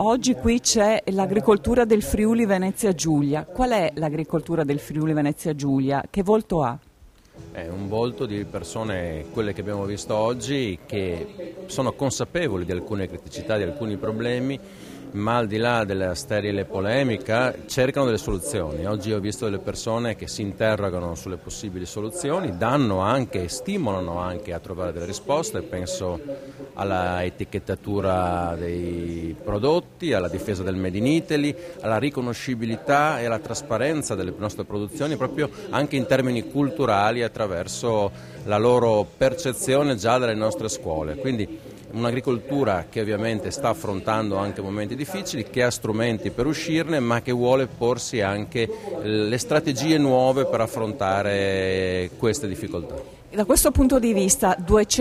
Oggi qui c'è l'agricoltura del Friuli Venezia Giulia. Qual è l'agricoltura del Friuli Venezia Giulia? Che volto ha? È un volto di persone, quelle che abbiamo visto oggi, che sono consapevoli di alcune criticità, di alcuni problemi, ma al di là della sterile polemica cercano delle soluzioni. Oggi ho visto delle persone che si interrogano sulle possibili soluzioni, danno anche, stimolano anche a trovare delle risposte, penso alla etichettatura dei prodotti, alla difesa del Made in Italy, alla riconoscibilità e alla trasparenza delle nostre produzioni proprio anche in termini culturali attraverso la loro percezione già dalle nostre scuole. Quindi un'agricoltura che ovviamente sta affrontando anche momenti difficili, che ha strumenti per uscirne, ma che vuole porsi anche le strategie nuove per affrontare queste difficoltà. Da questo punto di vista,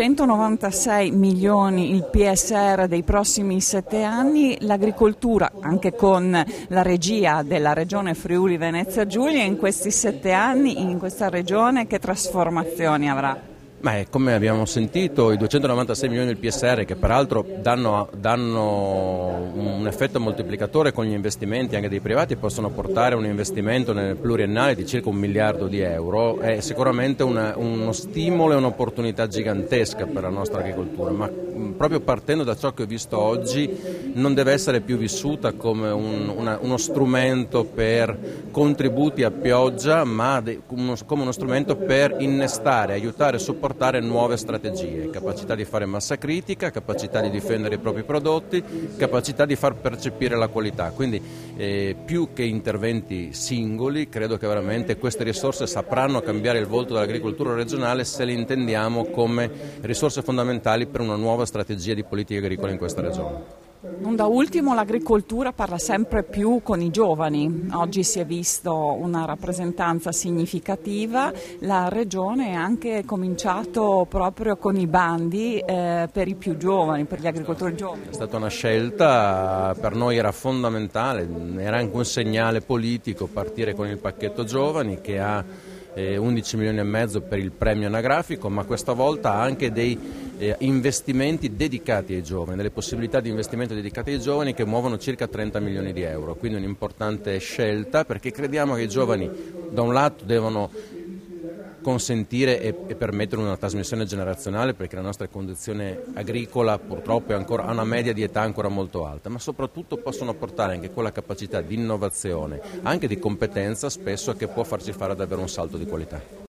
296 milioni il PSR dei prossimi 7 anni, l'agricoltura, anche con la regia della Regione Friuli Venezia Giulia, in questi 7 anni, in questa regione, che trasformazioni avrà? Come abbiamo sentito, i 296 milioni del PSR, che peraltro danno un effetto moltiplicatore con gli investimenti anche dei privati, possono portare un investimento nel pluriennale di circa 1 miliardo di euro, è sicuramente uno stimolo e un'opportunità gigantesca per la nostra agricoltura, ma proprio partendo da ciò che ho visto oggi non deve essere più vissuta come uno strumento per contributi a pioggia, ma come uno strumento per innestare, aiutare e supportare nuove strategie, capacità di fare massa critica, capacità di difendere i propri prodotti, capacità di far percepire la qualità. Quindi più che interventi singoli, credo che veramente queste risorse sapranno cambiare il volto dell'agricoltura regionale se le intendiamo come risorse fondamentali per una nuova strategia di politica agricola in questa regione. Non da ultimo, l'agricoltura parla sempre più con i giovani. Oggi si è visto una rappresentanza significativa. La Regione ha anche cominciato proprio con i bandi per i più giovani, per gli agricoltori giovani. È stata una scelta, per noi era fondamentale, era anche un segnale politico partire con il pacchetto giovani che ha 11 milioni e mezzo per il premio anagrafico, ma questa volta ha anche dei investimenti dedicati ai giovani, delle possibilità di investimento dedicati ai giovani che muovono circa 30 milioni di euro, quindi un'importante scelta perché crediamo che i giovani da un lato devono consentire e permettere una trasmissione generazionale, perché la nostra condizione agricola purtroppo ha una media di età ancora molto alta, ma soprattutto possono portare anche quella capacità di innovazione, anche di competenza spesso, che può farci fare davvero un salto di qualità.